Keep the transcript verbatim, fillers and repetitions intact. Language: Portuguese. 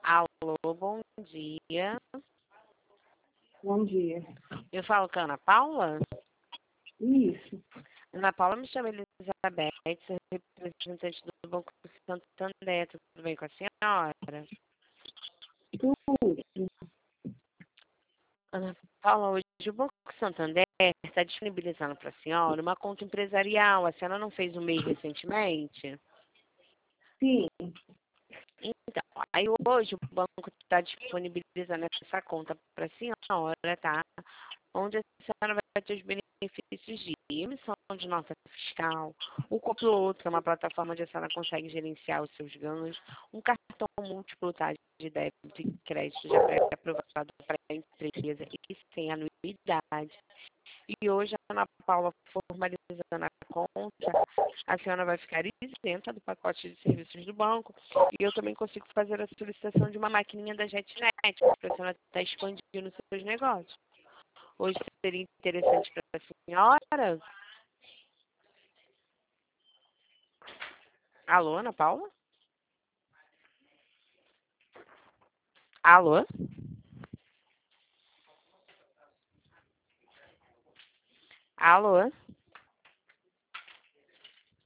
Alô, bom dia. Bom dia. Eu falo com a Ana Paula? Isso. Ana Paula, me chama Elizabeth, sou representante do Banco Santander. Tudo bem com a senhora? Tudo. Ana Paula, hoje o Banco Santander está disponibilizando para a senhora uma conta empresarial. A senhora não fez um M E I recentemente? Sim. Então, aí hoje o banco está disponibilizando essa conta para a senhora, tá? Onde a senhora vai ter os benefícios de emissão de nota fiscal, o Copiloto, que é uma plataforma onde a senhora consegue gerenciar os seus ganhos, um cartão múltiplo, tá, de débito e crédito já pré-aprovado para a empresa e sem anuidade. E hoje a Ana Paula formalizando a conta, a senhora vai ficar isenta do pacote de serviços do banco e eu também consigo fazer a solicitação de uma maquininha da JetNet, porque a senhora está expandindo os seus negócios. Hoje seria interessante para a senhora? Alô, Ana Paula? Alô? Alô?